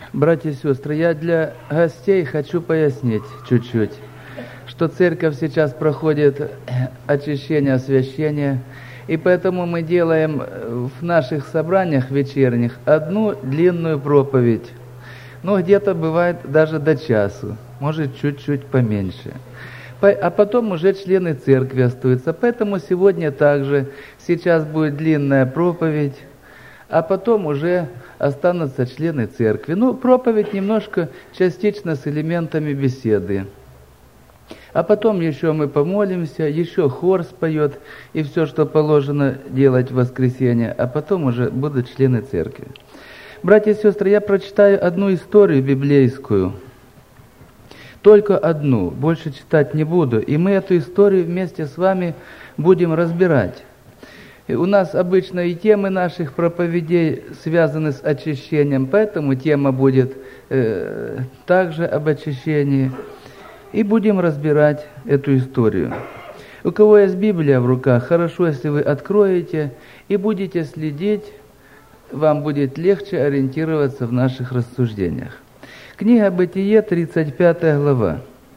Братья и сестры, я для гостей хочу пояснить чуть-чуть, что церковь сейчас проходит очищение, освящение, и поэтому мы делаем в наших собраниях вечерних одну длинную проповедь. Ну, где-то бывает даже до часу, может чуть-чуть поменьше. А потом уже члены церкви остаются. Поэтому сегодня также, сейчас будет длинная проповедь, а потом уже останутся члены церкви. Ну, проповедь немножко частично с элементами беседы. А потом еще мы помолимся, еще хор споет, и все, что положено делать в воскресенье, а потом уже будут члены церкви. Братья и сестры, я прочитаю одну историю библейскую, только одну, больше читать не буду, и мы эту историю вместе с вами будем разбирать. И у нас обычно и темы наших проповедей связаны с очищением, поэтому тема будет также об очищении. И будем разбирать эту историю. У кого есть Библия в руках, хорошо, если вы откроете и будете следить, вам будет легче ориентироваться в наших рассуждениях. Книга Бытие, 35 глава.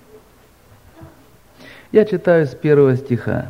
Я читаю с 1 стиха.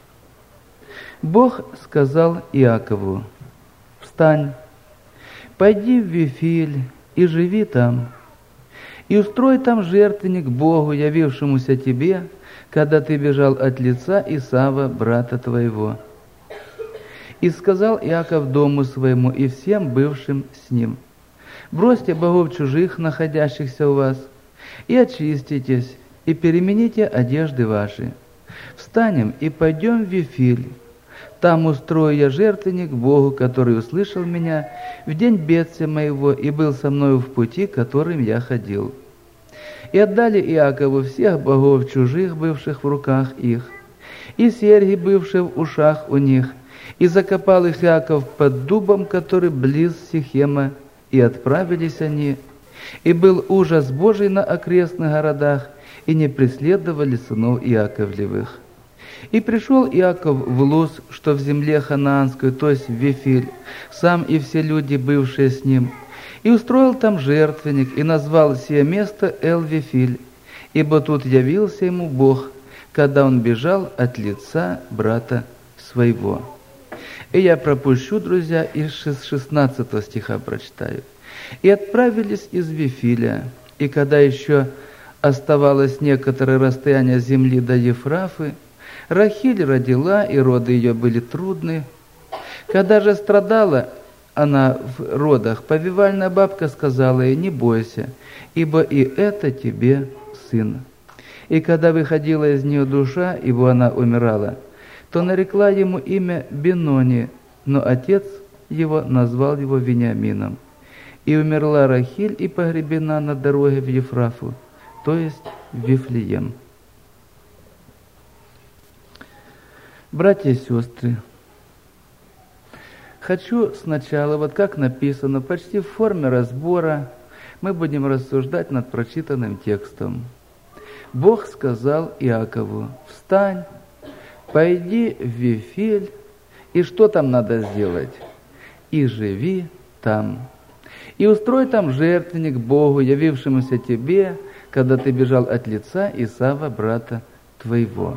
Бог сказал Иакову: «Встань, пойди в Вифиль и живи там, и устрой там жертвенник Богу, явившемуся тебе, когда ты бежал от лица Исава, брата твоего». И сказал Иаков дому своему и всем бывшим с ним: «Бросьте богов чужих, находящихся у вас, и очиститесь, и перемените одежды ваши. Встанем и пойдем в Вифиль. Там устрою я жертвенник Богу, который услышал меня в день бедствия моего и был со мною в пути, которым я ходил». И отдали Иакову всех богов чужих, бывших в руках их, и серьги, бывшие в ушах у них, и закопал их Иаков под дубом, который близ Сихема, и отправились они. И был ужас Божий на окрестных городах, и не преследовали сынов Иаковлевых. И пришел Иаков в Луз, что в земле ханаанской, то есть в Вифиль, сам и все люди, бывшие с ним, и устроил там жертвенник, и назвал сие место Эл-Вифиль, ибо тут явился ему Бог, когда он бежал от лица брата своего. И я пропущу, друзья, и с 16 стиха прочитаю. «И отправились из Вифиля, и когда еще оставалось некоторое расстояние земли до Ефрафы, Рахиль родила, и роды ее были трудны. Когда же страдала она в родах, повивальная бабка сказала ей: не бойся, ибо и это тебе сын. И когда выходила из нее душа, ибо она умирала, то нарекла ему имя Бенони, но отец его назвал его Вениамином. И умерла Рахиль и погребена на дороге в Ефрафу, то есть в Вифлеем». Братья и сестры, хочу сначала, вот как написано, почти в форме разбора, мы будем рассуждать над прочитанным текстом. Бог сказал Иакову: «Встань, пойди в Вифиль, и что там надо сделать? И живи там. И устрой там жертвенник Богу, явившемуся тебе, когда ты бежал от лица Исава, брата твоего».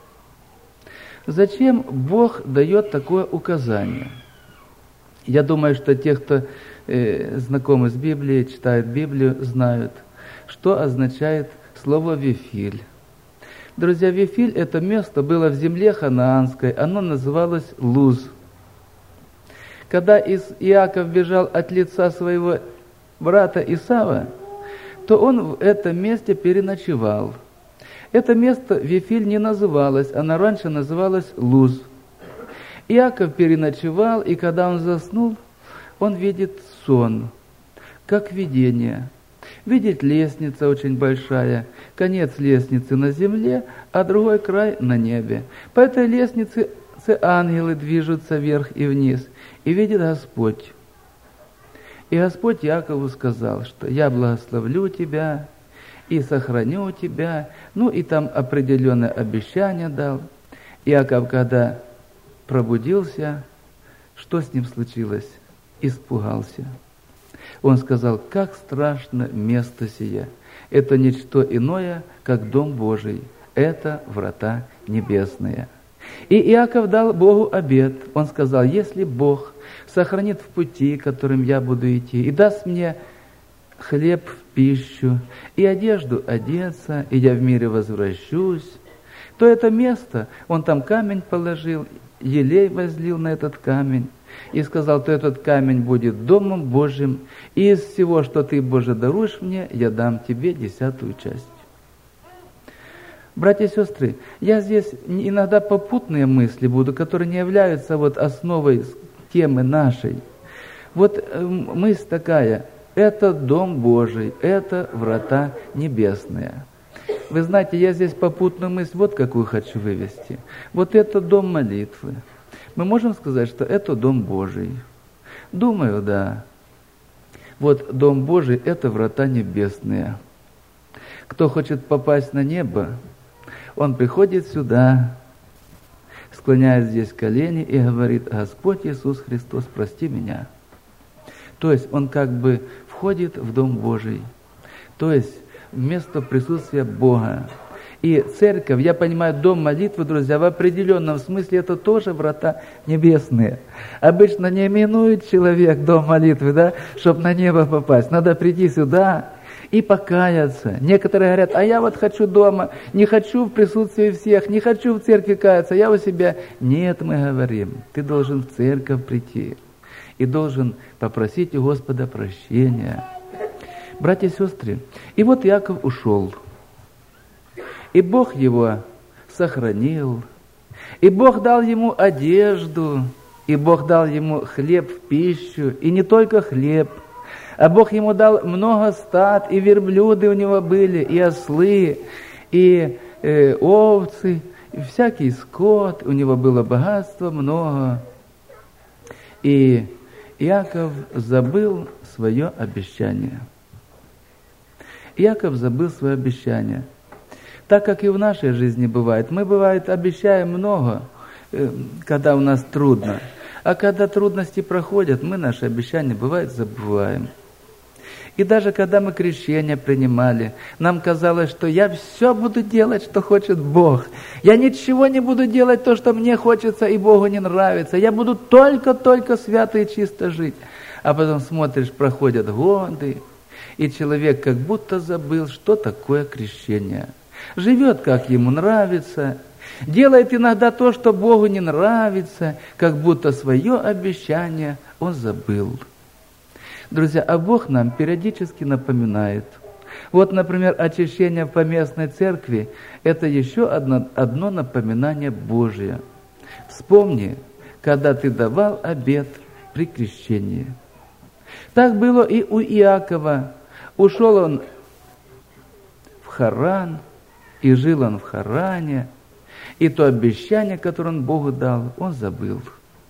Зачем Бог дает такое указание? Я думаю, что те, кто знакомы с Библией, читают Библию, знают, что означает слово «Вифиль». Друзья, Вифиль – это место было в земле ханаанской, оно называлось Луз. Когда Иаков бежал от лица своего брата Исава, то он в этом месте переночевал. Это место Вифиль не называлось, оно раньше называлось Луз. Иаков переночевал, и когда он заснул, он видит сон, как видение. Видит лестница очень большая, конец лестницы на земле, а другой край на небе. По этой лестнице ангелы движутся вверх и вниз, и видит Господь. И Господь Иакову сказал, что «я благословлю тебя и сохраню тебя». Ну и там определенное обещание дал. Иаков, когда пробудился, что с ним случилось? Испугался. Он сказал: как страшно место сие! Это ничто иное, как Дом Божий. Это врата небесные. И Иаков дал Богу обет. Он сказал: если Бог сохранит в пути, которым я буду идти, и даст мне хлеб в пищу, и одежду одеться, и я в мире возвращусь, то это место, он там камень положил, елей возлил на этот камень, и сказал: то этот камень будет Домом Божьим, и из всего, что ты, Боже, даруешь мне, я дам тебе 10-ю часть. Братья и сестры, я здесь иногда попутные мысли буду, которые не являются вот основой темы нашей. Вот мысль такая: это Дом Божий, это врата небесные. Вы знаете, я здесь попутную мысль вот какую хочу вывести. Вот это дом молитвы. Мы можем сказать, что это Дом Божий? Думаю, да. Вот Дом Божий – это врата небесные. Кто хочет попасть на небо, он приходит сюда, склоняет здесь колени и говорит: Господь Иисус Христос, прости меня. То есть он как бы входит в Дом Божий, то есть в место присутствия Бога. И церковь, я понимаю, дом молитвы, друзья, в определенном смысле это тоже врата небесные. Обычно не именует человек дом молитвы, да, чтобы на небо попасть. Надо прийти сюда и покаяться. Некоторые говорят: а я вот хочу дома, не хочу в присутствии всех, не хочу в церкви каяться, я у себя. Нет, мы говорим, ты должен в церковь прийти и должен попросить у Господа прощения. Братья и сестры, и вот Иаков ушел, и Бог его сохранил, и Бог дал ему одежду, и Бог дал ему хлеб в пищу, и не только хлеб, а Бог ему дал много стад, и верблюды у него были, и ослы, и овцы, и всякий скот, у него было богатство много. И Иаков забыл свое обещание. Иаков забыл свое обещание. Так как и в нашей жизни бывает. Мы, бывает, обещаем много, когда у нас трудно. А когда трудности проходят, мы наши обещания, бывает, забываем. И даже когда мы крещение принимали, нам казалось, что я все буду делать, что хочет Бог. Я ничего не буду делать то, что мне хочется и Богу не нравится. Я буду только свято и чисто жить. А потом смотришь, проходят годы, и человек как будто забыл, что такое крещение. Живет, как ему нравится, делает иногда то, что Богу не нравится, как будто свое обещание он забыл. Друзья, а Бог нам периодически напоминает. Вот, например, очищение в поместной церкви – это еще одно напоминание Божие. Вспомни, когда ты давал обет при крещении. Так было и у Иакова. Ушел он в Харан, и жил он в Харане, и то обещание, которое он Богу дал, он забыл.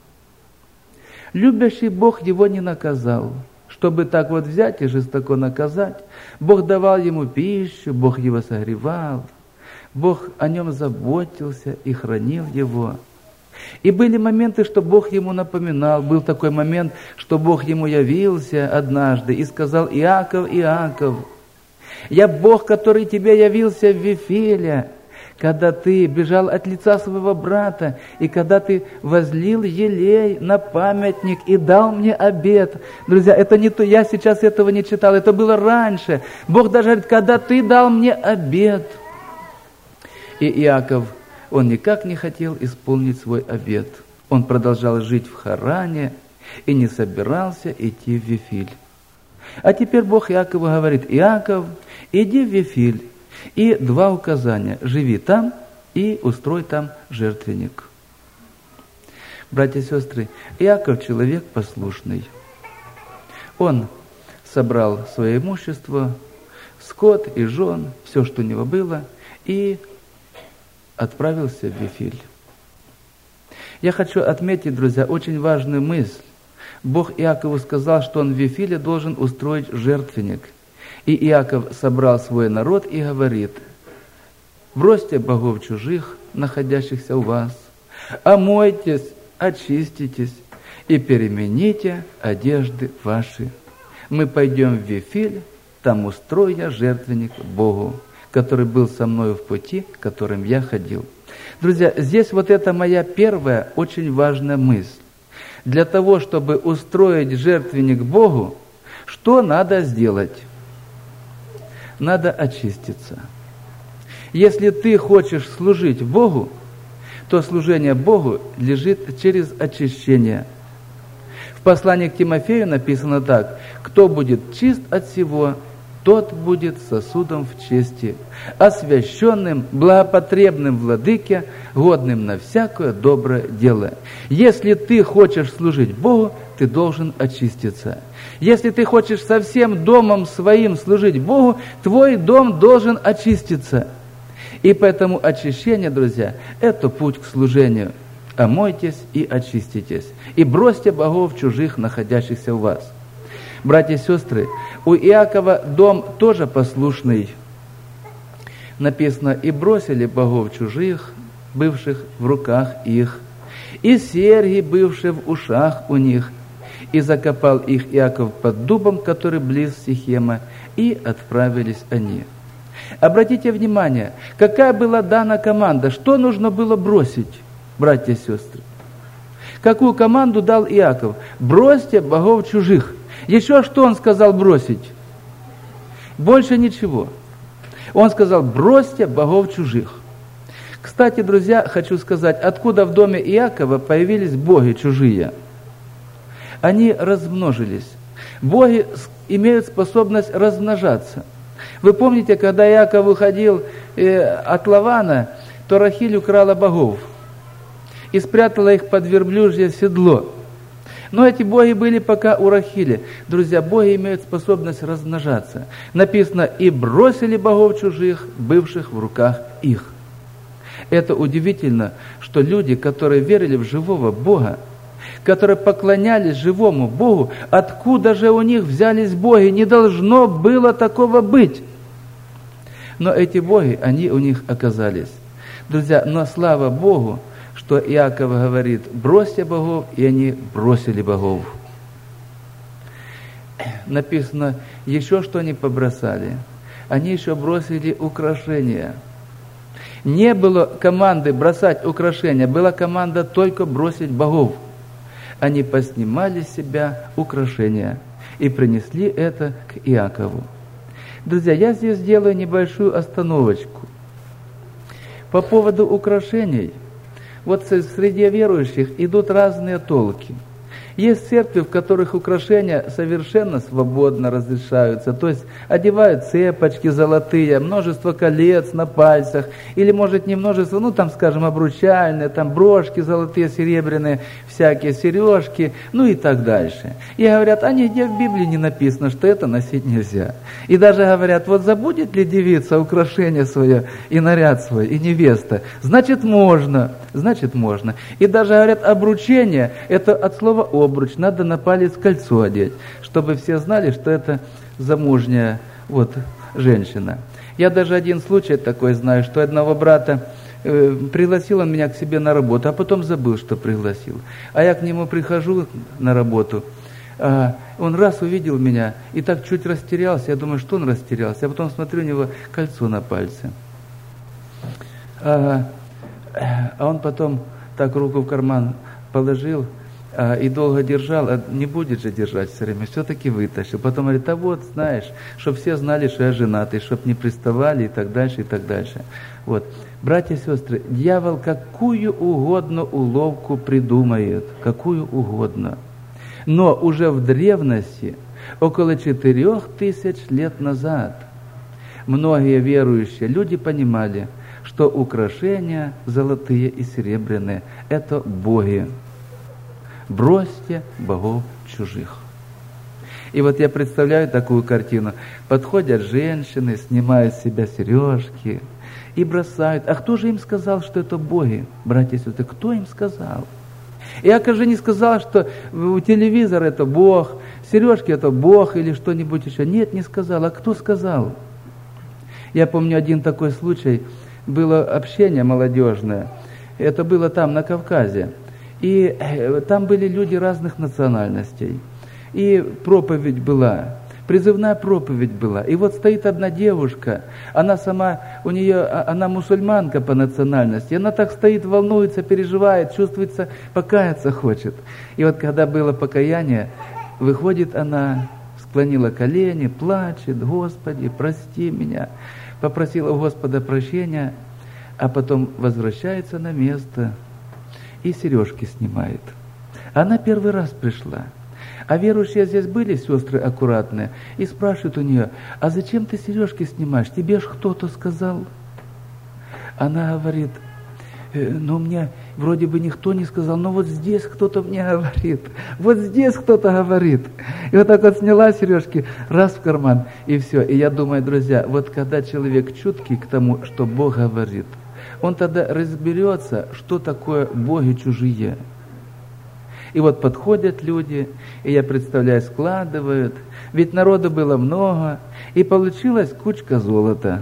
Любящий Бог его не наказал. Чтобы так вот взять и жестоко наказать, Бог давал ему пищу, Бог его согревал, Бог о нем заботился и хранил его. И были моменты, что Бог ему напоминал. Был такой момент, что Бог ему явился однажды и сказал: Иаков, Иаков, я Бог, который тебе явился в Вифиле, когда ты бежал от лица своего брата, и когда ты возлил елей на памятник и дал мне обет. Друзья, это не то, я сейчас этого не читал, это было раньше. Бог даже говорит: когда ты дал мне обет. И Иаков, он никак не хотел исполнить свой обет. Он продолжал жить в Харане и не собирался идти в Вифиль. А теперь Бог Иакову говорит: Иаков, иди в Вифиль. И два указания: живи там и устрой там жертвенник. Братья и сестры, Иаков человек послушный. Он собрал свое имущество, скот и жен, все, что у него было, и отправился в Вифиль. Я хочу отметить, друзья, очень важную мысль. Бог Иакову сказал, что он в Вифиле должен устроить жертвенник. И Иаков собрал свой народ и говорит: бросьте богов чужих, находящихся у вас, омойтесь, очиститесь и перемените одежды ваши. мы пойдем в Вифиль, там устрою я жертвенник Богу, который был со мною в пути, которым я ходил». Друзья, здесь вот это моя первая очень важная мысль. Для того, чтобы устроить жертвенник Богу, что надо сделать? Надо очиститься. Если ты хочешь служить Богу, то служение Богу лежит через очищение. В послании к Тимофею написано так: «Кто будет чист от всего, тот будет сосудом в чести, освященным, благопотребным владыке, годным на всякое доброе дело». Если ты хочешь служить Богу, ты должен очиститься. Если ты хочешь со всем домом своим служить Богу, твой дом должен очиститься. И поэтому очищение, друзья, это путь к служению. Омойтесь и очиститесь, и бросьте богов чужих, находящихся у вас. Братья и сестры, у Иакова дом тоже послушный. Написано: «И бросили богов чужих, бывших в руках их, и серьги, бывшие в ушах у них, и закопал их Иаков под дубом, который близ Сихема, и отправились они». Обратите внимание, какая была дана команда, что нужно было бросить, братья и сестры. Какую команду дал Иаков? Бросьте богов чужих. Еще что он сказал бросить? Больше ничего. Он сказал: бросьте богов чужих. Кстати, друзья, хочу сказать, откуда в доме Иакова появились боги чужие? Они размножились. Боги имеют способность размножаться. Вы помните, когда Иаков выходил от Лавана, то Рахиль украла богов и спрятала их под верблюжье седло. Но эти боги были пока у Рахили. Друзья, боги имеют способность размножаться. Написано: «И бросили богов чужих, бывших в руках их». Это удивительно, что люди, которые верили в живого Бога, которые поклонялись живому Богу, откуда же у них взялись боги? Не должно было такого быть. Но эти боги, они у них оказались. Друзья, но слава Богу, что Иаков говорит: бросьте богов, и они бросили богов. Написано, еще что они побросали. Они еще бросили украшения. Не было команды бросать украшения, была команда только бросить богов. Они поснимали с себя украшения и принесли это к Иакову. Друзья, я здесь сделаю небольшую остановочку. По поводу украшений. Вот среди верующих идут разные толки. Есть церкви, в которых украшения совершенно свободно разрешаются. То есть одевают цепочки золотые, множество колец на пальцах, или, может, не множество, скажем, обручальные, брошки золотые, серебряные, всякие сережки, и так дальше. И говорят, нигде в Библии не написано, что это носить нельзя. И даже говорят, вот забудет ли девица украшение свое, и наряд свой, и невеста, значит можно. И даже говорят, обручение, это от слова обруч, надо на палец кольцо одеть, чтобы все знали, что это замужняя женщина. Я даже один случай такой знаю, что одного брата пригласил он меня к себе на работу, а потом забыл, что пригласил. А я к нему прихожу на работу, он раз увидел меня и так чуть растерялся, я думаю, что он растерялся, а потом смотрю, у него кольцо на пальце. А он потом так руку в карман положил и долго держал, не будет же держать все время, все-таки вытащил. Потом говорит, знаешь, чтобы все знали, что я женатый, чтобы не приставали и так дальше, и так дальше. Братья и сестры, дьявол какую угодно уловку придумает, какую угодно. Но уже в древности, около 4000 лет назад, многие верующие люди понимали, что украшения золотые и серебряные – это боги. Бросьте богов чужих. И я представляю такую картину. Подходят женщины, снимают с себя сережки и бросают. А кто же им сказал, что это боги, братья и сестры? Кто им сказал? Иаков же не сказал, что телевизор – это Бог, сережки – это Бог или что-нибудь еще. Нет, не сказал. А кто сказал? Я помню один такой случай. Было общение молодежное. Это было там, на Кавказе. И там были люди разных национальностей. и проповедь была. Призывная проповедь была. И вот стоит одна девушка, она сама, она мусульманка по национальности, она так стоит, волнуется, переживает, чувствуется, покаяться хочет. И вот когда было покаяние, выходит она, склонила колени, плачет: «Господи, прости меня», попросила у Господа прощения, а потом возвращается на место и сережки снимает. Она первый раз пришла. А верующие здесь были, сестры аккуратные, и спрашивают у нее: «А зачем ты сережки снимаешь? Тебе ж кто-то сказал?» Она говорит: «Ну, мне вроде бы никто не сказал, но вот здесь кто-то мне говорит, вот здесь кто-то говорит». И вот так вот сняла сережки, раз в карман, и все. И я думаю, друзья, вот когда человек чуткий к тому, что Бог говорит, он тогда разберется, что такое боги чужие. И вот подходят люди, и я представляю, складывают, ведь народу было много, и получилась кучка золота.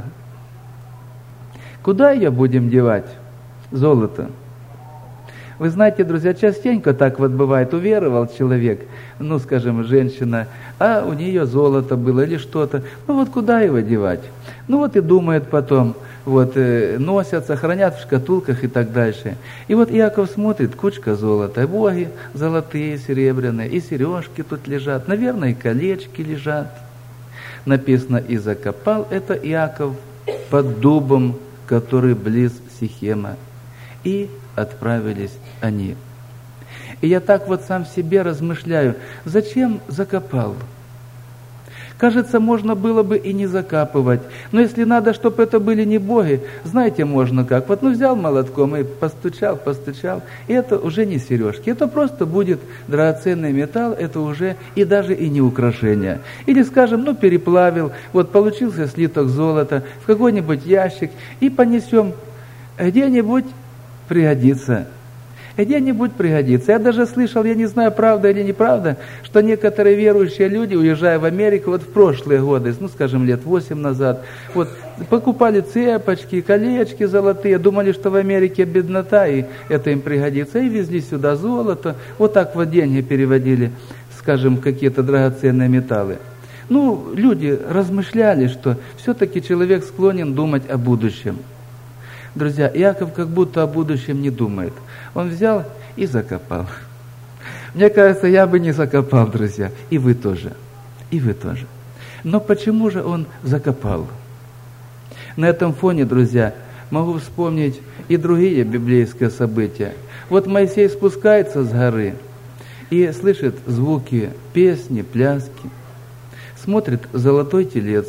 Куда ее будем девать, золото? Вы знаете, друзья, частенько так вот бывает, уверовал человек, ну, скажем, женщина, а у нее золото было или что-то, ну вот куда его девать? Ну вот и думает потом, вот носятся, хранят в шкатулках и так дальше. И вот Иаков смотрит, кучка золота, боги золотые, серебряные, и сережки тут лежат, наверное, и колечки лежат. Написано: «И закопал это Иаков под дубом, который близ Сихема». И отправились они. И я так вот сам себе размышляю, зачем закопал? Кажется, можно было бы и не закапывать. Но если надо, чтобы это были не боги, знаете, можно как. Вот взял молотком и постучал, и это уже не сережки. Это просто будет драгоценный металл, это уже и даже и не украшение. Или, скажем, переплавил, вот получился слиток золота в какой-нибудь ящик и понесем, где-нибудь пригодится. Где-нибудь пригодится. Я даже слышал, я не знаю, правда или неправда, что некоторые верующие люди, уезжая в Америку, вот в прошлые годы, скажем, лет 8 назад, вот покупали цепочки, колечки золотые, думали, что в Америке беднота, и это им пригодится, и везли сюда золото, вот так вот деньги переводили, скажем, какие-то драгоценные металлы. Люди размышляли, что все-таки человек склонен думать о будущем. Друзья, Иаков как будто о будущем не думает. Он взял и закопал. Мне кажется, я бы не закопал, друзья. И вы тоже. И вы тоже. Но почему же он закопал? На этом фоне, друзья, могу вспомнить и другие библейские события. Вот Моисей спускается с горы и слышит звуки песни, пляски. Смотрит золотой телец.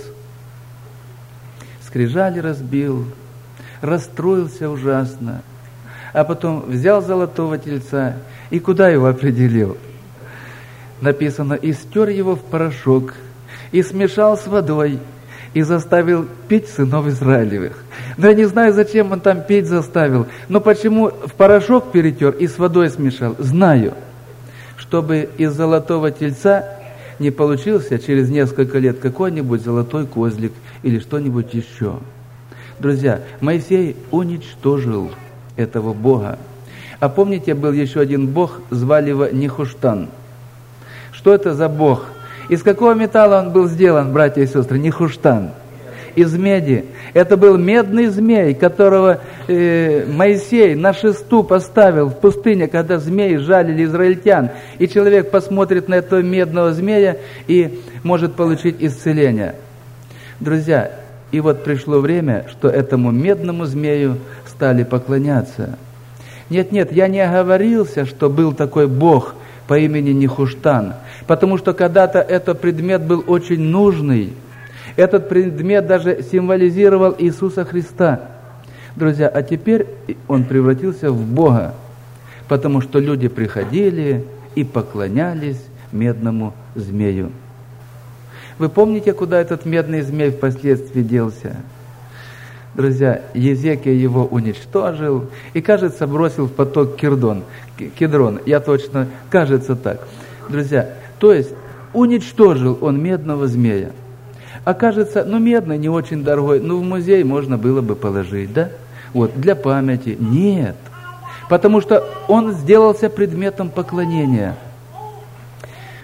Скрижали разбил, расстроился ужасно, а потом взял золотого тельца и куда его определил? Написано: «И стер его в порошок, и смешал с водой, и заставил пить сынов Израилевых». Но я не знаю, зачем он там петь заставил, но почему в порошок перетер и с водой смешал, знаю, чтобы из золотого тельца не получился через несколько лет какой-нибудь золотой козлик или что-нибудь еще. Друзья, Моисей уничтожил этого Бога. А помните, был еще один Бог, звали его Нехуштан. Что это за Бог? Из какого металла он был сделан, братья и сестры? Нехуштан. Из меди. Это был медный змей, которого Моисей на шесту поставил в пустыне, когда змеи жалили израильтян. И человек посмотрит на этого медного змея и может получить исцеление. Друзья, и вот пришло время, что этому медному змею стали поклоняться. Нет, я не оговорился, что был такой Бог по имени Нехуштан, потому что когда-то этот предмет был очень нужный. Этот предмет даже символизировал Иисуса Христа. Друзья, а теперь он превратился в Бога, потому что люди приходили и поклонялись медному змею. Вы помните, куда этот медный змей впоследствии делся? Друзья, Езекия его уничтожил и, кажется, бросил в поток Кедрон. Я точно, кажется так. Друзья, то есть уничтожил он медного змея. А кажется, медный не очень дорогой, в музей можно было бы положить, да? Вот, для памяти. Нет, потому что он сделался предметом поклонения.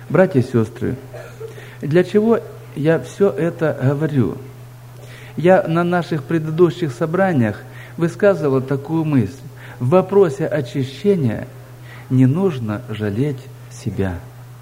Братья и сестры, для чего я все это говорю? Я на наших предыдущих собраниях высказывал такую мысль. В вопросе очищения не нужно жалеть себя.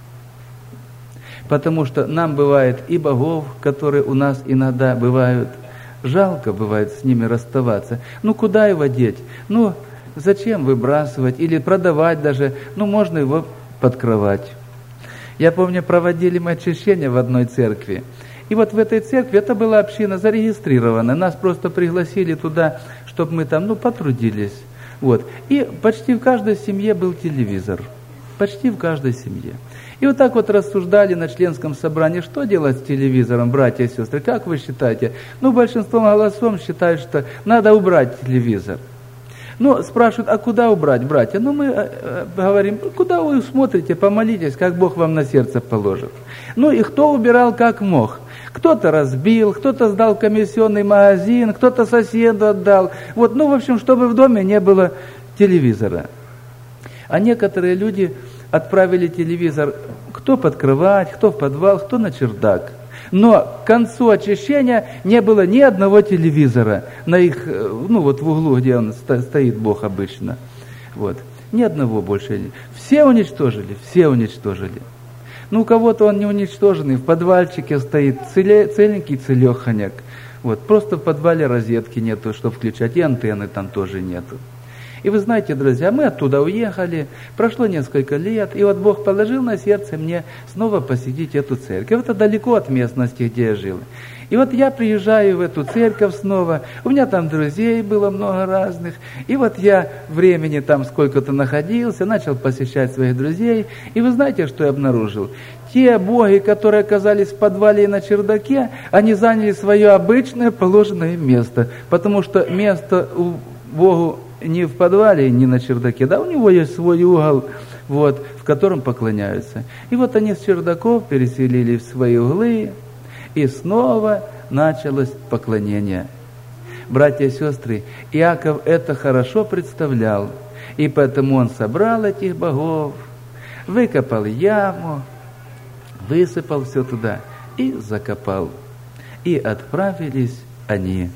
Потому что нам бывает и богов, которые у нас иногда бывают, жалко бывает с ними расставаться. Ну, куда его деть? Ну, зачем выбрасывать или продавать даже? Ну, можно его под кровать. Я помню, проводили мы очищение в одной церкви. И вот в этой церкви, это была община зарегистрирована, нас просто пригласили туда, чтобы мы там, потрудились. Вот. И почти в каждой семье был телевизор. Почти в каждой семье. И вот так вот рассуждали на членском собрании, что делать с телевизором, братья и сестры, как вы считаете? Большинством голосом считают, что надо убрать телевизор. Спрашивают, а куда убрать, братья? Мы говорим, куда вы смотрите, помолитесь, как Бог вам на сердце положит. И кто убирал как мог. Кто-то разбил, кто-то сдал в комиссионный магазин, кто-то соседу отдал. В общем, чтобы в доме не было телевизора. А некоторые люди отправили телевизор кто под кровать, кто в подвал, кто на чердак. Но к концу очищения не было ни одного телевизора на их, в углу, где он стоит, Бог обычно. Ни одного больше. Все уничтожили. У кого-то он не уничтоженный, в подвальчике стоит, целенький целеханяк. Просто в подвале розетки нету, чтобы включать, и антенны там тоже нету. И вы знаете, друзья, мы оттуда уехали, прошло несколько лет, и Бог положил на сердце мне снова посетить эту церковь. Это далеко от местности, где я жил. И я приезжаю в эту церковь снова, у меня там друзей было много разных, и я времени там сколько-то находился, начал посещать своих друзей, и вы знаете, что я обнаружил? Те боги, которые оказались в подвале и на чердаке, они заняли свое обычное положенное место, потому что место у Богу не в подвале, не на чердаке, у него есть свой угол, в котором поклоняются. И они с чердаков переселились в свои углы, и снова началось поклонение. Братья и сестры, Иаков это хорошо представлял, и поэтому он собрал этих богов, выкопал яму, высыпал все туда и закопал. И отправились они.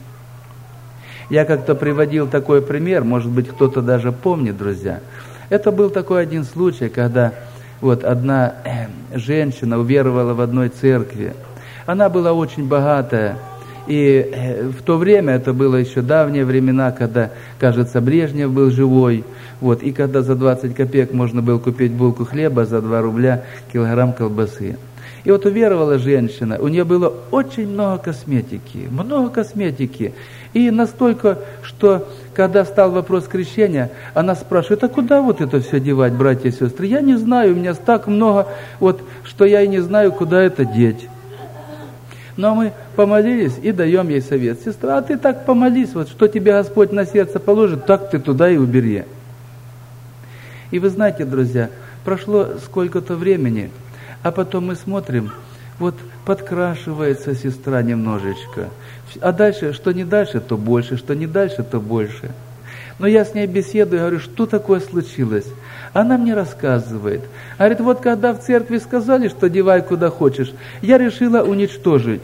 Я как-то приводил такой пример, может быть, кто-то даже помнит, друзья. Это был такой один случай, когда одна женщина уверовала в одной церкви. Она была очень богатая, и в то время, это было еще давние времена, когда, кажется, Брежнев был живой, и когда за 20 копеек можно было купить булку хлеба, за 2 рубля килограмм колбасы. И уверовала женщина, у нее было очень много косметики. И настолько, что когда стал вопрос крещения, она спрашивает, а куда это все девать, братья и сестры? Я не знаю, у меня так много, что я и не знаю, куда это деть. Но мы помолились и даем ей совет. Сестра, а ты так помолись, что тебе Господь на сердце положит, так ты туда и убери. И вы знаете, друзья, прошло сколько-то времени, а потом мы смотрим, подкрашивается сестра немножечко. А дальше, что не дальше, то больше, что не дальше, то больше. Но я с ней беседую, говорю, что такое случилось? Она мне рассказывает. Говорит, когда в церкви сказали, что девай куда хочешь, я решила уничтожить.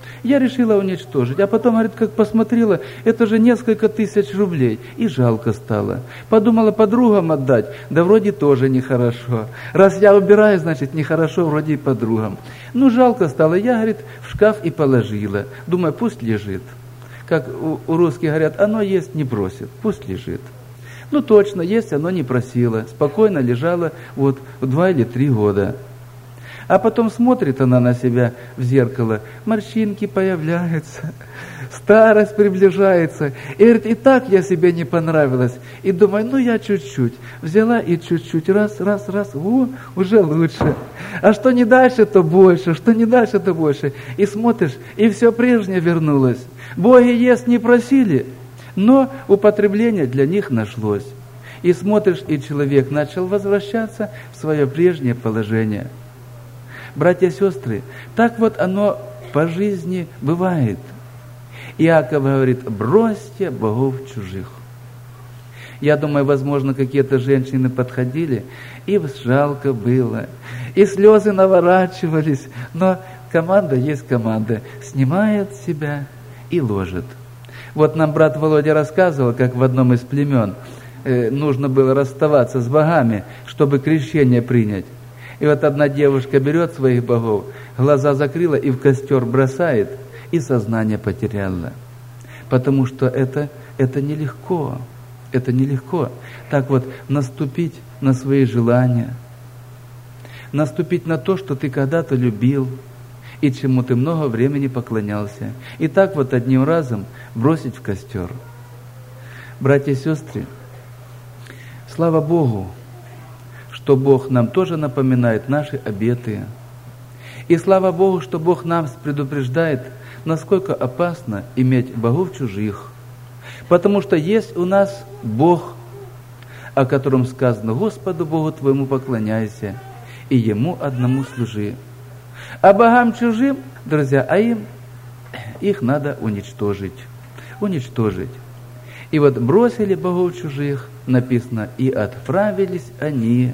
А потом, говорит, как посмотрела, это же несколько тысяч рублей. И жалко стало. Подумала подругам отдать, да вроде тоже нехорошо. Раз я убираю, значит нехорошо вроде и подругам. Жалко стало. Я, говорит, в шкаф и положила. Думаю, пусть лежит. Как у русских говорят, оно есть не просит, пусть лежит. Точно, есть оно не просило. Спокойно лежало 2 или 3 года. А потом смотрит она на себя в зеркало, морщинки появляются, старость приближается. И говорит, и так я себе не понравилась. И думаю, я чуть-чуть. Взяла и чуть-чуть, раз, уже лучше. А что не дальше, то больше, И смотришь, и все прежнее вернулось. Боги есть не просили, но употребление для них нашлось. И смотришь, и человек начал возвращаться в свое прежнее положение. Братья и сестры, так оно по жизни бывает. Иаков говорит, бросьте богов чужих. Я думаю, возможно, какие-то женщины подходили, и жалко было, и слезы наворачивались, но команда есть команда, снимает себя и ложит. Вот нам брат Володя рассказывал, как в одном из племен нужно было расставаться с богами, чтобы крещение принять. И вот одна девушка берет своих богов, глаза закрыла и в костер бросает, и сознание потеряла. Потому что это нелегко. Это нелегко. Так вот, наступить на свои желания, наступить на то, что ты когда-то любил, и чему ты много времени поклонялся. И так вот одним разом бросить в костер. Братья и сестры, слава Богу, что Бог нам тоже напоминает наши обеты. И слава Богу, что Бог нас предупреждает, насколько опасно иметь богов чужих. Потому что есть у нас Бог, о котором сказано: Господу Богу твоему поклоняйся, и Ему одному служи. А богам чужим, друзья, их надо уничтожить. Уничтожить. И вот бросили богов чужих, написано, и отправились они.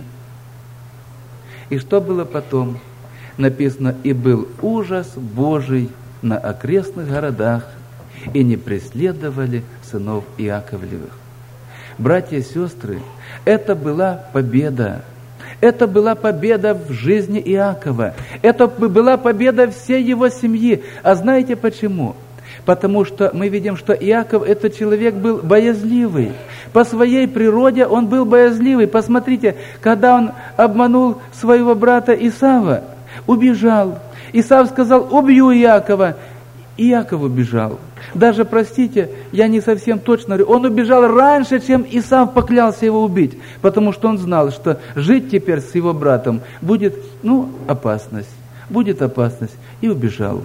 И что было потом? Написано, и был ужас Божий на окрестных городах, и не преследовали сынов Иаковлевых. Братья и сестры, это была победа. Это была победа в жизни Иакова. Это была победа всей его семьи. А знаете почему? Потому что мы видим, что Иаков, этот человек, был боязливый. По своей природе он был боязливый. Посмотрите, когда он обманул своего брата Исава, убежал. Исав сказал: убью Иакова. Иаков убежал. Даже, простите, я не совсем точно говорю, он убежал раньше, чем Исав поклялся его убить, потому что он знал, что жить теперь с его братом будет, опасность, и убежал.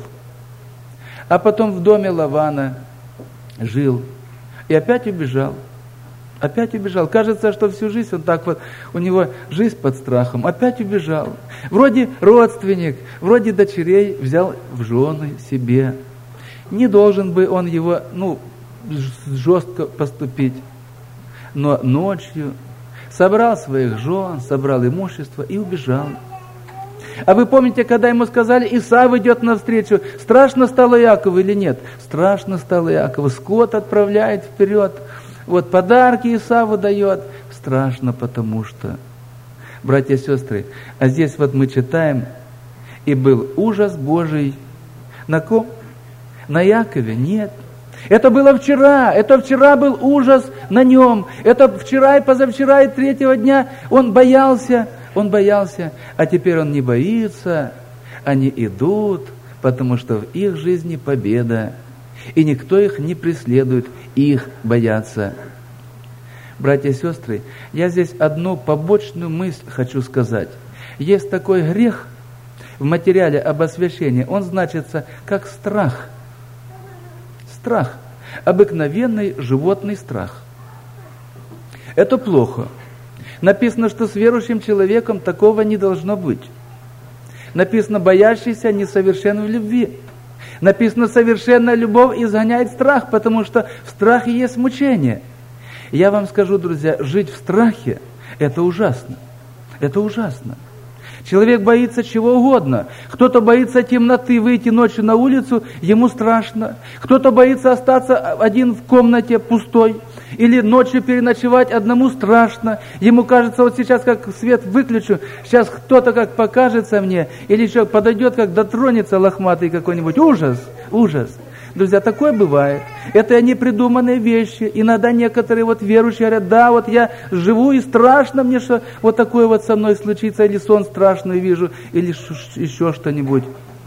А потом в доме Лавана жил, и опять убежал. Кажется, что всю жизнь он так вот, у него жизнь под страхом, опять убежал. Вроде родственник, вроде дочерей взял в жены себе. Не должен бы он его, жестко поступить. Но ночью собрал своих жен, собрал имущество и убежал. А вы помните, когда ему сказали: Исав идет навстречу, страшно стало Иакову или нет? Страшно стало Иакову. Скот отправляет вперед. Вот подарки Исаву дает. Страшно, потому что, братья и сестры, а здесь вот мы читаем: и был ужас Божий. На ком? На Якове? Нет. Это было вчера. Это вчера был ужас на нем. Это вчера и позавчера и третьего дня он боялся. А теперь он не боится. Они идут, потому что в их жизни победа. И никто их не преследует. Их боятся. Братья и сестры, я здесь одну побочную мысль хочу сказать. Есть такой грех в материале об освящении. Он значится как страх. Страх. Обыкновенный животный страх. Это плохо. Написано, что с верующим человеком такого не должно быть. Написано: боящийся несовершен в любви. Написано: совершенная любовь изгоняет страх, потому что в страхе есть мучение. Я вам скажу, друзья, жить в страхе – это ужасно. Это ужасно. Человек боится чего угодно. Кто-то боится темноты, выйти ночью на улицу, ему страшно. Кто-то боится остаться один в комнате пустой. Или ночью переночевать одному страшно. Ему кажется, вот сейчас как свет выключу, сейчас кто-то как покажется мне, или человек подойдет, как дотронется лохматый какой-нибудь. Ужас, ужас. Друзья, такое бывает. Это непридуманные вещи. Иногда некоторые верующие говорят: да, вот я живу и страшно мне, что вот такое вот со мной случится, или сон страшный вижу, или еще что-нибудь.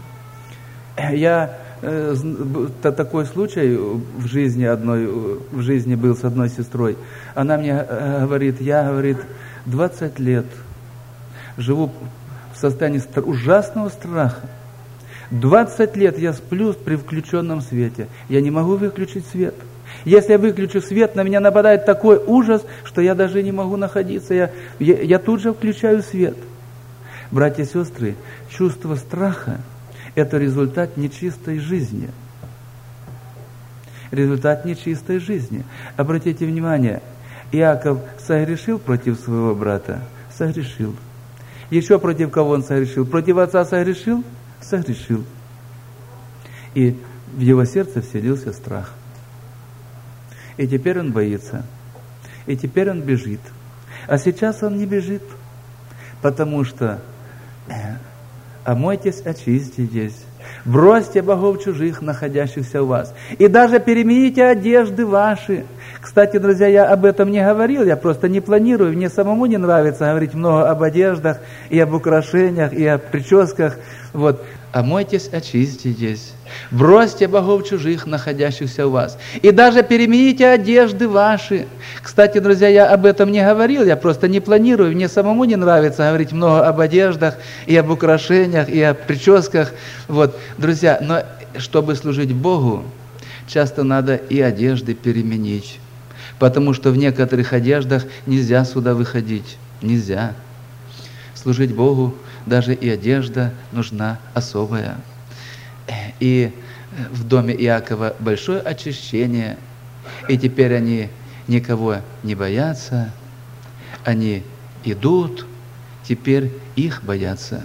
Такой случай в жизни был с одной сестрой. Она мне говорит: я, 20 лет живу в состоянии ужасного страха. 20 лет я сплю при включенном свете. Я не могу выключить свет. Если я выключу свет, на меня нападает такой ужас, что я даже не могу находиться. Я тут же включаю свет. Братья и сестры, чувство страха – это результат нечистой жизни. Результат нечистой жизни. Обратите внимание, Иаков согрешил против своего брата? Согрешил. Еще против кого он согрешил? Против отца согрешил? Согрешил. И в его сердце вселился страх. И теперь он боится. И теперь он бежит. А сейчас он не бежит, потому что омойтесь, очиститесь, бросьте богов чужих, находящихся у вас, и даже перемените одежды ваши. Кстати, друзья, я об этом не говорил, я просто не планирую, мне самому не нравится говорить много об одеждах, и об украшениях, и о прическах. Вот. Омойтесь, очиститесь, бросьте богов чужих, находящихся у вас, и даже перемените одежды ваши. Кстати, друзья, я об этом не говорил, я просто не планирую, мне самому не нравится говорить много об одеждах, и об украшениях, и о прическах. Вот. Друзья, но чтобы служить Богу, часто надо и одежды переменить, потому что в некоторых одеждах нельзя сюда выходить, нельзя. Служить Богу даже и одежда нужна особая. И в доме Иакова большое очищение, и теперь они никого не боятся, они идут, теперь их боятся.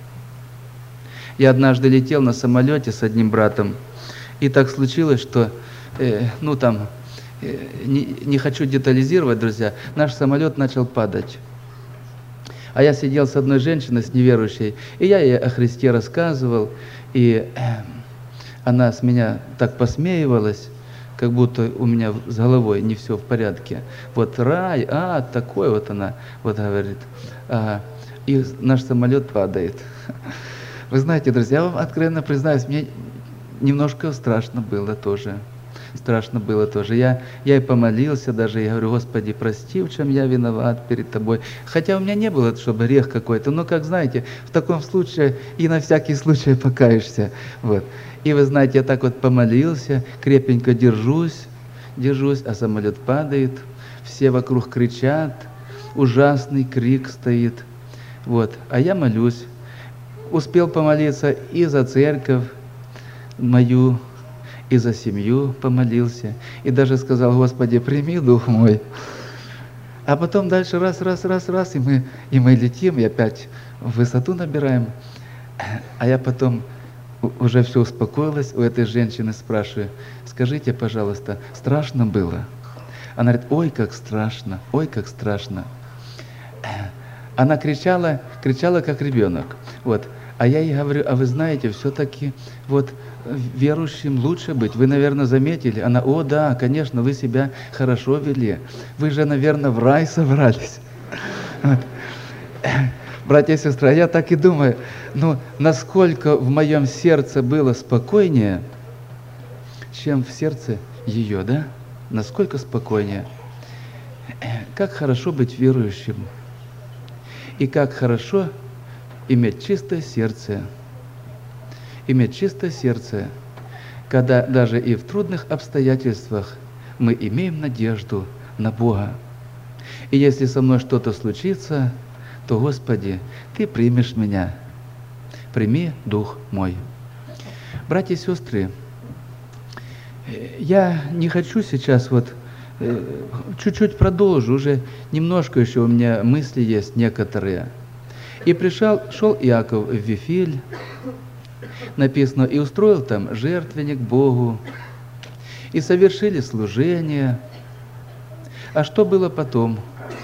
Я однажды летел на самолете с одним братом, и так случилось, что, не хочу детализировать, друзья, наш самолет начал падать. А я сидел с одной женщиной, с неверующей, и я ей о Христе рассказывал, и она с меня так посмеивалась, как будто у меня с головой не все в порядке. Вот рай, такой вот она вот говорит. И наш самолет падает. Вы знаете, друзья, я вам откровенно признаюсь, мне немножко страшно было тоже. Страшно было тоже. Я и помолился даже, я говорю: Господи, прости, в чем я виноват перед Тобой. Хотя у меня не было, чтобы грех какой-то, но, как знаете, в таком случае и на всякий случай покаешься. Вот. И вы знаете, я так вот помолился, крепенько держусь, а самолет падает, все вокруг кричат, ужасный крик стоит. Вот. А я молюсь. Успел помолиться и за церковь мою, и за семью помолился, и даже сказал: Господи, прими дух мой. А потом дальше раз, и мы летим, и опять высоту набираем. А я потом уже все успокоилась, у этой женщины спрашиваю: скажите, пожалуйста, страшно было? Она говорит: ой, как страшно, ой, как страшно. Она кричала, как ребенок. Вот. А я ей говорю: а вы знаете, все-таки вот верующим лучше быть. Вы, наверное, заметили? Она: о, да, конечно, вы себя хорошо вели. Вы же, наверное, в рай собрались. Вот. Братья и сестры, я так и думаю, насколько в моем сердце было спокойнее, чем в сердце ее, да? Насколько спокойнее. Как хорошо быть верующим. И как хорошо иметь чистое сердце. Иметь чистое сердце, когда даже и в трудных обстоятельствах мы имеем надежду на Бога. И если со мной что-то случится, то, Господи, Ты примешь меня. Прими дух мой. Братья и сестры, я не хочу сейчас чуть-чуть продолжу, уже немножко еще у меня мысли есть некоторые. И шел Иаков в Вифиль, написано, и устроил там жертвенник Богу, и совершили служение. А что было потом?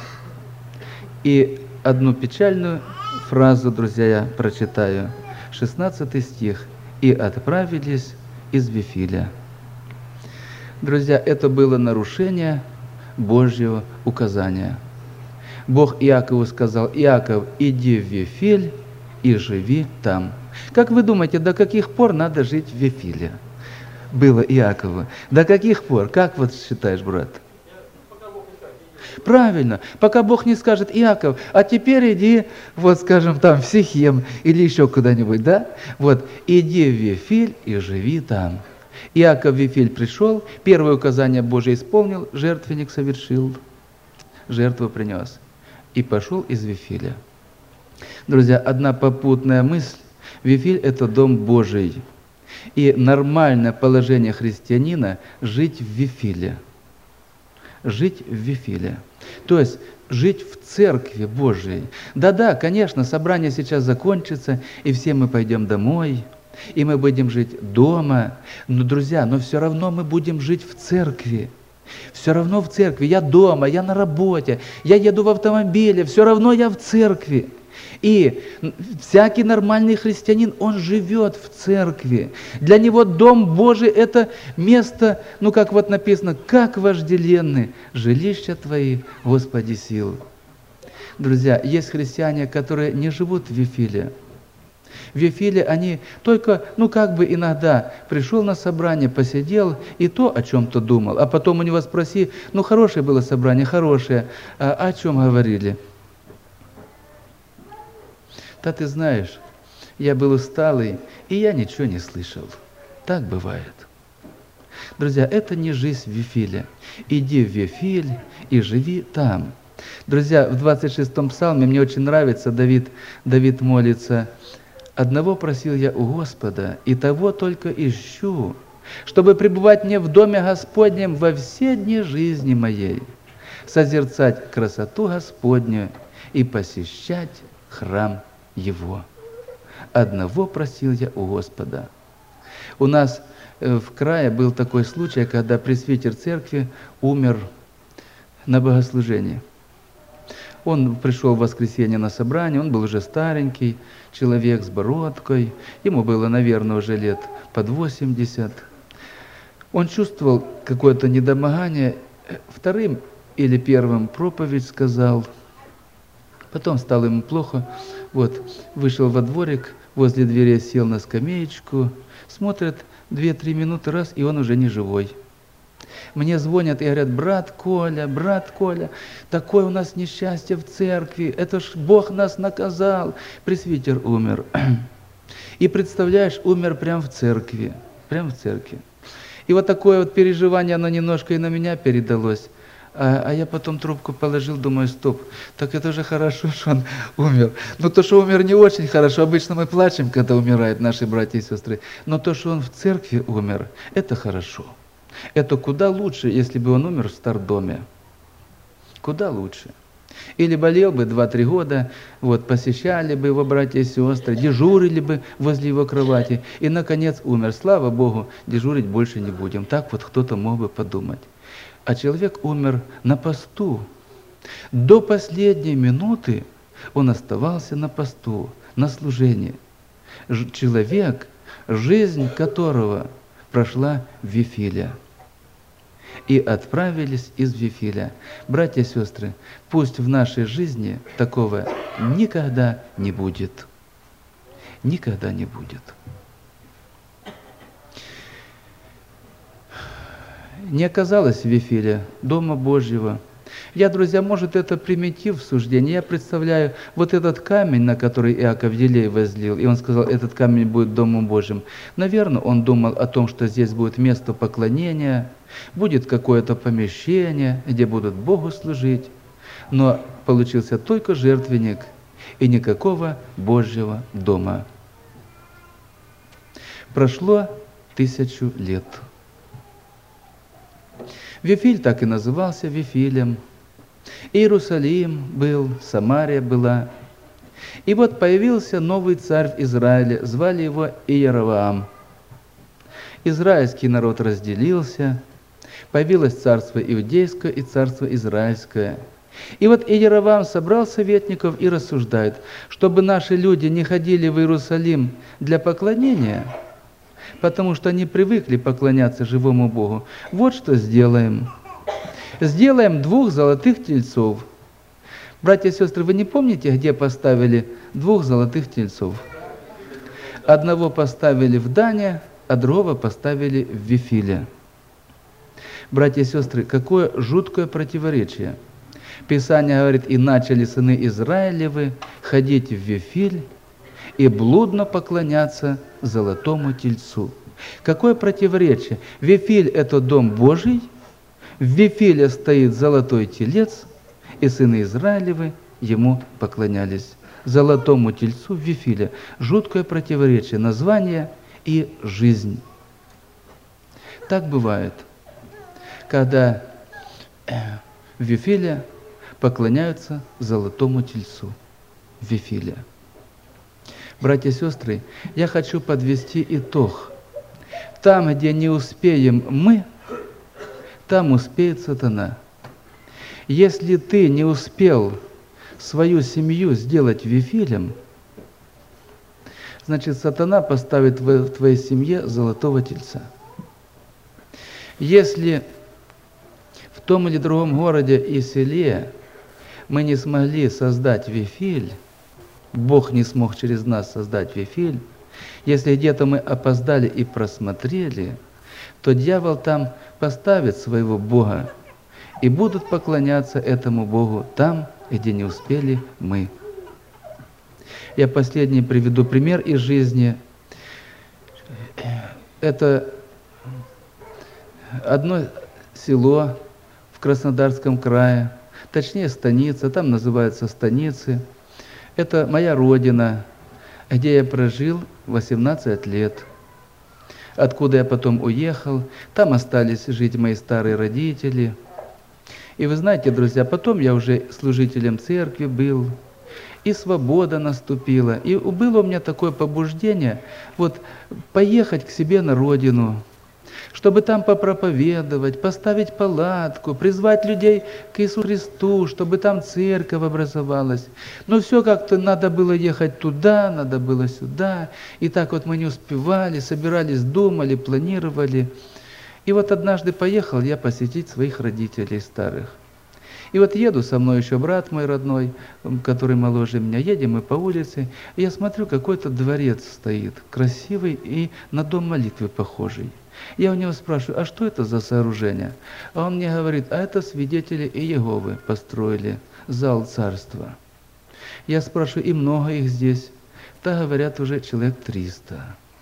И одну печальную фразу, друзья, я прочитаю. 16 стих. «И отправились из Вифиля». Друзья, это было нарушение Божьего указания. Бог Иакову сказал: Иаков, иди в Вифиль и живи там. Как вы думаете, до каких пор надо жить в Вифиле? Было Иакову. До каких пор? Как вот считаешь, брат? Правильно, пока Бог не скажет: Иаков, а теперь иди, скажем, там в Сихем или еще куда-нибудь, да? Иди в Вифиль и живи там. Иаков в Вифиль пришел, первое указание Божие исполнил, жертвенник совершил, жертву принес и пошел из Вифиля. Друзья, одна попутная мысль: Вифиль – это дом Божий. И нормальное положение христианина – жить в Вифиле. жить в Вифиле. То есть жить в Церкви Божией. Да-да, конечно, собрание сейчас закончится, и все мы пойдем домой, и мы будем жить дома. Но, друзья, но все равно мы будем жить в Церкви. Все равно в Церкви. Я дома, я на работе, я еду в автомобиле, все равно я в Церкви. И всякий нормальный христианин, он живет в Церкви. Для него Дом Божий – это место, ну как вот написано, как вожделенны жилища Твои, Господи сил. Друзья, есть христиане, которые не живут в Вифиле. В Вифиле они только, ну как бы иногда пришел на собрание, посидел и то о чем-то думал. А потом у него спроси, ну хорошее было собрание, хорошее, а о чем говорили? Да ты знаешь, я был усталый, и я ничего не слышал. Так бывает. Друзья, это не жизнь в Вифиле. Иди в Вифиль и живи там. Друзья, в 26-м псалме мне очень нравится, Давид молится: «Одного просил я у Господа, и того только ищу, чтобы пребывать мне в доме Господнем во все дни жизни моей, созерцать красоту Господню и посещать храм Его». Одного просил я у Господа. У нас в крае был такой случай, когда пресвитер церкви умер на богослужении. Он пришел в воскресенье на собрание, он был уже старенький человек с бородкой, ему было, наверное, уже лет под 80. Он чувствовал какое-то недомогание, вторым или первым проповедь сказал, потом стало ему плохо, вот, вышел во дворик, возле двери сел на скамеечку, смотрит, 2-3 минуты раз, и он уже не живой. Мне звонят и говорят: брат Коля, такое у нас несчастье в церкви, это ж Бог нас наказал, пресвитер умер. И представляешь, умер прямо в церкви, И вот такое вот переживание, оно немножко и на меня передалось. А я потом трубку положил, думаю, стоп, так это же хорошо, что он умер. Но то, что умер, не очень хорошо. Обычно мы плачем, когда умирают наши братья и сестры. Но то, что он в церкви умер, это хорошо. Это куда лучше, если бы он умер в стардоме. Куда лучше. Или болел бы 2-3 года, вот, посещали бы его братья и сестры, дежурили бы возле его кровати, и, наконец, умер. Слава Богу, дежурить больше не будем. Так вот кто-то мог бы подумать. А человек умер на посту. До последней минуты он оставался на посту, на служении. Человек, жизнь которого прошла в Вифиле. И отправились из Вифиля. Братья и сестры, пусть в нашей жизни такого никогда не будет. Никогда не будет. Не оказалось в Вифиле Дома Божьего. Я, друзья, может, это примитив суждения. Я представляю вот этот камень, на который Иаков елей возлил, и он сказал, этот камень будет Домом Божьим. Наверное, он думал о том, что здесь будет место поклонения, будет какое-то помещение, где будут Богу служить. Но получился только жертвенник и никакого Божьего дома. Прошло 1000 лет. Вифиль так и назывался Вифилем. Иерусалим был, Самария была. И вот появился новый царь в Израиле, звали его Иеровоам. Израильский народ разделился, появилось царство Иудейское и царство Израильское. И вот Иеровоам собрал советников и рассуждает, чтобы наши люди не ходили в Иерусалим для поклонения, потому что они привыкли поклоняться живому Богу. Вот что сделаем. Сделаем 2 золотых тельцов. Братья и сестры, вы не помните, где поставили 2 золотых тельцов? Одного поставили в Дане, а другого поставили в Вифиле. Братья и сестры, какое жуткое противоречие. Писание говорит, и начали сыны Израилевы ходить в Вифиль и блудно поклоняться золотому тельцу. Какое противоречие? Вифиль – это Дом Божий, в Вифиле стоит золотой телец, и сыны Израилевы ему поклонялись. Золотому тельцу в Вифиле. Жуткое противоречие, название и жизнь. Так бывает, когда в Вифиле поклоняются золотому тельцу. Вифиля. Братья и сестры, я хочу подвести итог. Там, где не успеем мы, там успеет сатана. Если ты не успел свою семью сделать Вифилем, значит, сатана поставит в твоей семье золотого тельца. Если в том или другом городе и селе мы не смогли создать Вифиль, Бог не смог через нас создать Вифиль, если где-то мы опоздали и просмотрели, то дьявол там поставит своего Бога и будут поклоняться этому Богу там, где не успели мы. Я последний приведу пример из жизни. Это одно село в Краснодарском крае, точнее станица, там называются станицы. Это моя родина, где я прожил 18 лет, откуда я потом уехал. Там остались жить мои старые родители. И вы знаете, друзья, потом я уже служителем церкви был, и свобода наступила. И было у меня такое побуждение вот поехать к себе на родину, чтобы там попроповедовать, поставить палатку, призвать людей к Иисусу Христу, чтобы там церковь образовалась. Но все как-то надо было ехать туда, надо было сюда. И так вот мы не успевали, собирались, думали, планировали. И вот однажды поехал я посетить своих родителей старых. И вот еду, со мной еще брат мой родной, который моложе меня, едем мы по улице, и я смотрю, какой-то дворец стоит, красивый и на дом молитвы похожий. Я у него спрашиваю, а что это за сооружение? А он мне говорит, а это свидетели Иеговы построили зал царства. Я спрашиваю, и много их здесь? Да, говорят, уже человек 300.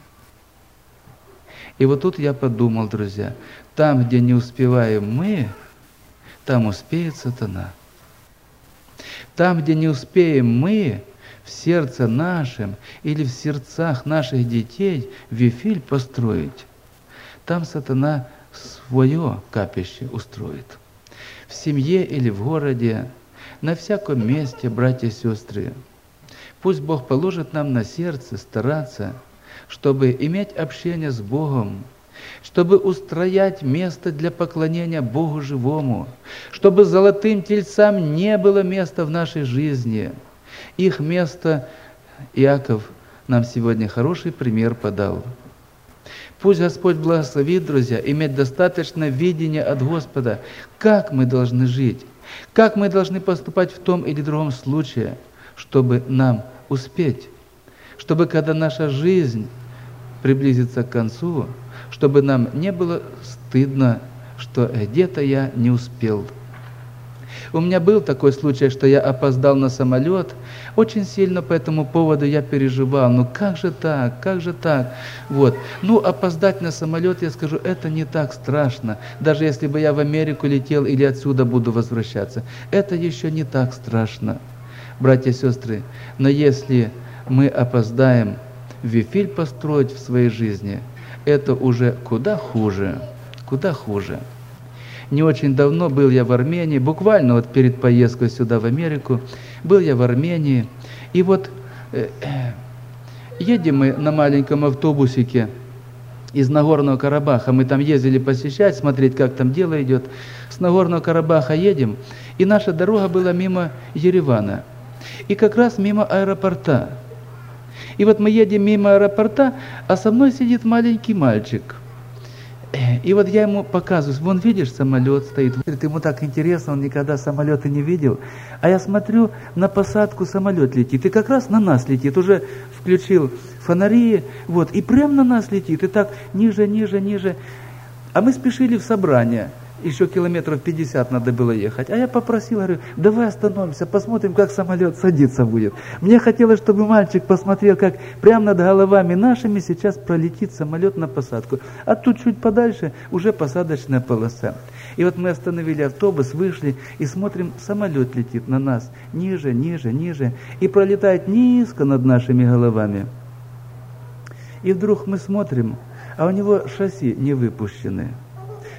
И вот тут я подумал, друзья, там, где не успеваем мы, там успеет сатана. Там, где не успеем мы, в сердце нашем или в сердцах наших детей Вифиль построить, там сатана свое капище устроит. В семье или в городе, на всяком месте, братья и сестры. Пусть Бог положит нам на сердце стараться, чтобы иметь общение с Богом, чтобы устроять место для поклонения Богу живому, чтобы золотым тельцам не было места в нашей жизни. Их место Иаков нам сегодня хороший пример подал. Пусть Господь благословит, друзья, иметь достаточно видения от Господа, как мы должны жить, как мы должны поступать в том или другом случае, чтобы нам успеть, чтобы когда наша жизнь приблизится к концу, чтобы нам не было стыдно, что где-то я не успел. У меня был такой случай, что я опоздал на самолет. Очень сильно по этому поводу я переживал. Ну как же так? Как же так? Вот. Ну, опоздать на самолет, я скажу, это не так страшно. Даже если бы я в Америку летел или отсюда буду возвращаться. Это еще не так страшно, братья и сестры. Но если мы опоздаем Вифиль построить в своей жизни, это уже куда хуже, куда хуже. Не очень давно был я в Армении, буквально вот перед поездкой сюда в Америку, был я в Армении, и вот едем мы на маленьком автобусике из Нагорного Карабаха, мы там ездили посещать, смотреть, как там дело идет. С Нагорного Карабаха едем, и наша дорога была мимо Еревана, и как раз мимо аэропорта. И вот мы едем мимо аэропорта, а со мной сидит маленький мальчик. И вот я ему показываю, вон видишь, самолет стоит. Ему так интересно, он никогда самолеты не видел. А я смотрю, на посадку самолет летит, и как раз на нас летит. Уже включил фонари, вот, и прямо на нас летит. И так ниже, ниже, ниже. А мы спешили в собрание. Еще километров 50 надо было ехать. А я попросил, говорю, давай остановимся, посмотрим, как самолет садиться будет. Мне хотелось, чтобы мальчик посмотрел, как прямо над головами нашими сейчас пролетит самолет на посадку. А тут чуть подальше уже посадочная полоса. И вот мы остановили автобус, вышли и смотрим, самолет летит на нас ниже, ниже, ниже. И пролетает низко над нашими головами. И вдруг мы смотрим, а у него шасси не выпущены.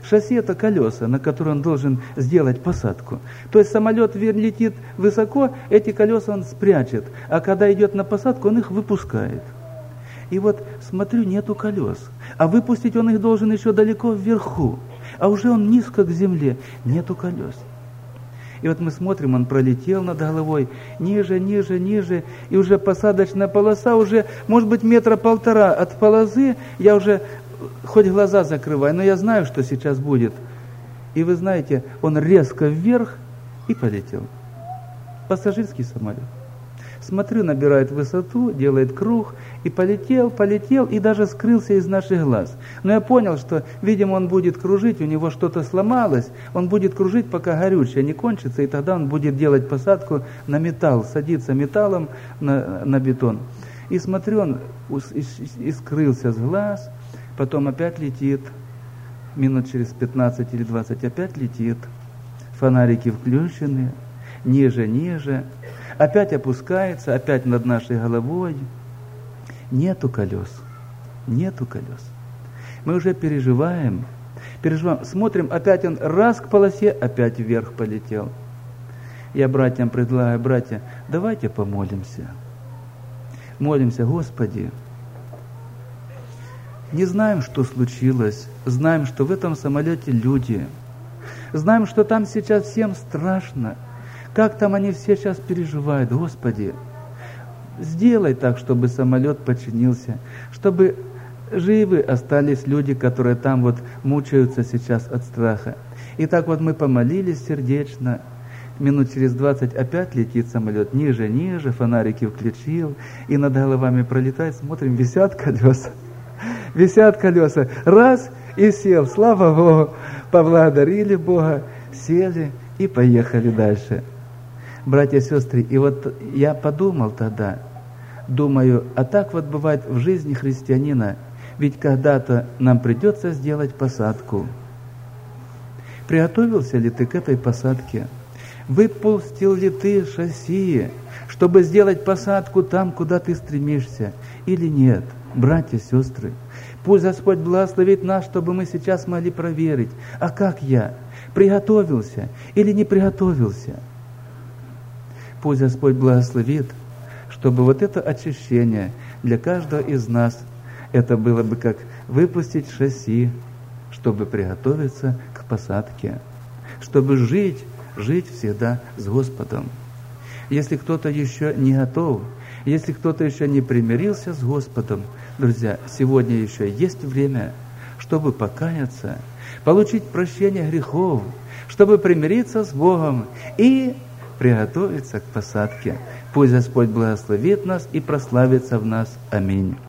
Шасси – это колеса, на которые он должен сделать посадку. То есть самолет летит высоко, эти колеса он спрячет, а когда идет на посадку, он их выпускает. И вот смотрю, нету колес, а выпустить он их должен еще далеко вверху, а уже он низко к земле, нету колес. И вот мы смотрим, он пролетел над головой, ниже, ниже, ниже, и уже посадочная полоса, уже, может быть, 1,5 метра от полосы, я уже хоть глаза закрываю, но я знаю, что сейчас будет. И вы знаете, он резко вверх и полетел. Пассажирский самолет. Смотрю, набирает высоту, делает круг, и полетел, и даже скрылся из наших глаз. Но я понял, что, видимо, он будет кружить, у него что-то сломалось, он будет кружить, пока горючее не кончится, и тогда он будет делать посадку на металл, садиться металлом на бетон. И смотрю, он и скрылся с глаз, потом опять летит, минут через 15 или 20 опять летит, фонарики включены, ниже, ниже, опять опускается, опять над нашей головой. Нету колес, нету колес. Мы уже переживаем, смотрим, опять он раз к полосе, опять вверх полетел. Я братьям предлагаю, братья, давайте помолимся. Молимся, Господи. Не знаем, что случилось, знаем, что в этом самолете люди. Знаем, что там сейчас всем страшно. Как там они все сейчас переживают, Господи. Сделай так, чтобы самолет починился, чтобы живы остались люди, которые там вот мучаются сейчас от страха. И так вот мы помолились сердечно. Минут через 20 опять летит самолет ниже, ниже, фонарики включил, и над головами пролетает, смотрим, висят колеса. Висят колеса. Раз, и сел. Слава Богу. Поблагодарили Бога, сели и поехали дальше. Братья и сестры, и вот я подумал тогда, думаю, а так вот бывает в жизни христианина, ведь когда-то нам придется сделать посадку. Приготовился ли ты к этой посадке? Выпустил ли ты шасси, чтобы сделать посадку там, куда ты стремишься, или нет? Братья и сестры, пусть Господь благословит нас, чтобы мы сейчас могли проверить, а как я? Приготовился или не приготовился? Пусть Господь благословит, чтобы вот это очищение для каждого из нас, это было бы как выпустить шасси, чтобы приготовиться к посадке, чтобы жить всегда с Господом. Если кто-то еще не готов, если кто-то еще не примирился с Господом, друзья, сегодня еще есть время, чтобы покаяться, получить прощение грехов, чтобы примириться с Богом и приготовиться к посадке. Пусть Господь благословит нас и прославится в нас. Аминь.